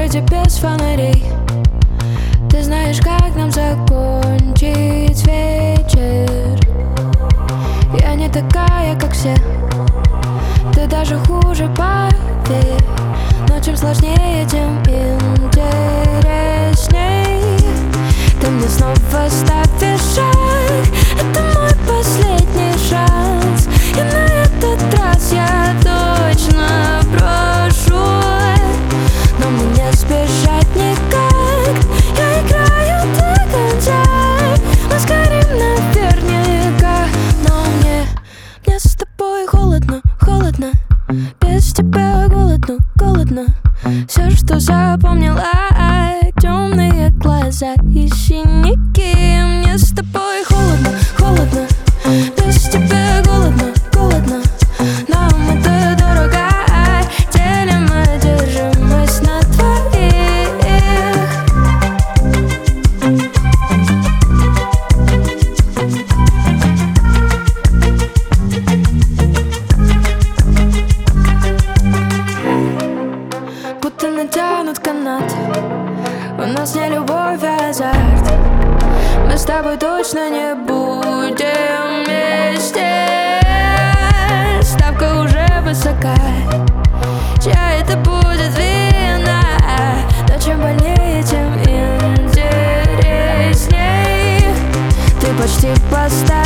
свете без фонарей. Ты знаешь, как нам закончить вечер. Я не такая, как все, ты даже хуже, поверь. Но чем сложнее, тем интересней. Ты мне снова ставишь шаг, это мой последний шанс. И на этот раз я точно брошу, но мне не сбежать никак. Я играю до конца, мы сгорим наверняка. Но мне с тобой холодно, холодно. Без тебя голодно, голодно. Все, что запомнила, темные глаза и синяки. Мне с тобой холодно, холодно. Без тебя голодно, голодно. Нам это дорого, делим одержимость на двоих. Будто натянут канат, у нас не любовь, а азарт. Мы с тобой точно не будем вместе. Ставка уже высока, чья это будет вина. Но чем больнее, тем интересней. Ты почти поставил